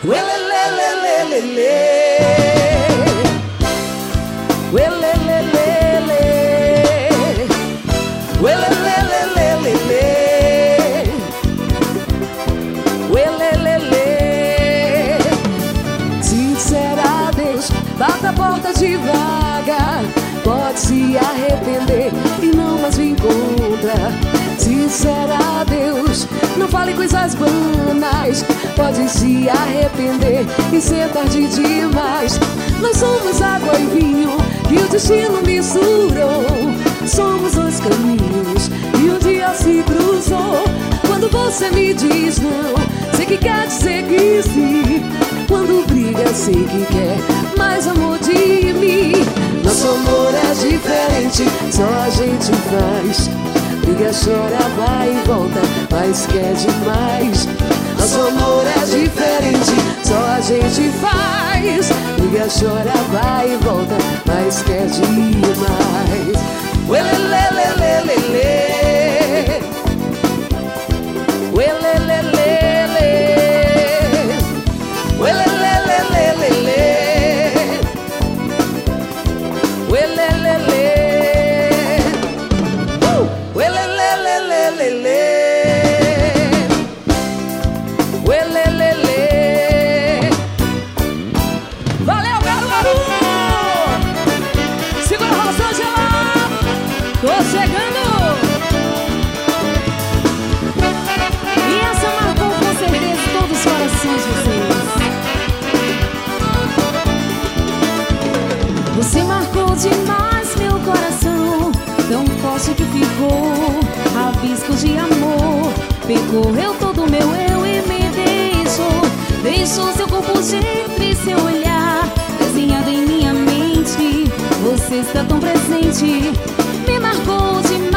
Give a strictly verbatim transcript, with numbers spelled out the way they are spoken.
Uelelelelelele. Uelelelelele. Uelelelelele. Uelelele. Se disser adeus, bata a porta devagar. Pode se arrepender e não mais me encontra. Se disser adeus, não fale coisas banais. Pode se arrepender e ser tarde demais. Nós somos água e vinho que o destino misturou. Somos dois caminhos e um dia se cruzou. Quando você me diz não, sei que quer dizer que sim. Quando briga, sei que quer mais amor de mim. Nosso amor é diferente, só a gente faz. Briga, chora, vai e volta, mas quer demais. Nosso amor é diferente, só a gente faz. Briga, chora, vai e volta, mas quer demais. Uelelelelele. Uelelelelele. Uelelelelele. Uelelele. Uh! Uelelelelele. Uelelele. Valeu, garoto! Segura a Rosângela! Tô chegando! E essa marcou com certeza todos os corações de vocês. Você marcou demais meu coração, tão forte que ficou rabisco de amor. Percorreu todo o meu eu e me deixou. Deixou seu corpo gentil e seu olhar desenhado em minha mente. Você está tão presente, me marcou demais.